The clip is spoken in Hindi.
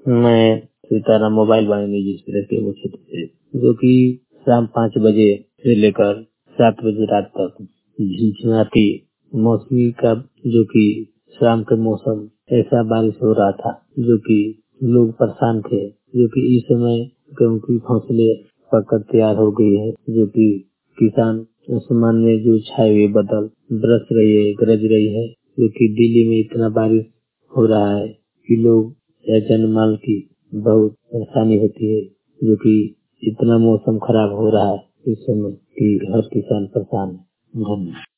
मैं सीताराम मोबाइल वाले जिस के वो क्षेत्र से, जो कि शाम 5 बजे से लेकर 7 बजे रात तक झिमझिमाती मौसमी का, जो कि शाम के मौसम ऐसा बारिश हो रहा था, जो कि लोग परेशान थे, जो कि इस समय गेहूं की फसलें पककर तैयार हो गई है, जो कि किसान आसमान में जो छाए हुए बादल बरस रही है, गरज रही है, जो कि दिल्ली में इतना बारिश हो रहा है कि लोग या जानमाल की बहुत परेशानी होती है, जो कि इतना मौसम खराब हो रहा है इस समय कि हर किसान परेशान है। धन्यवाद।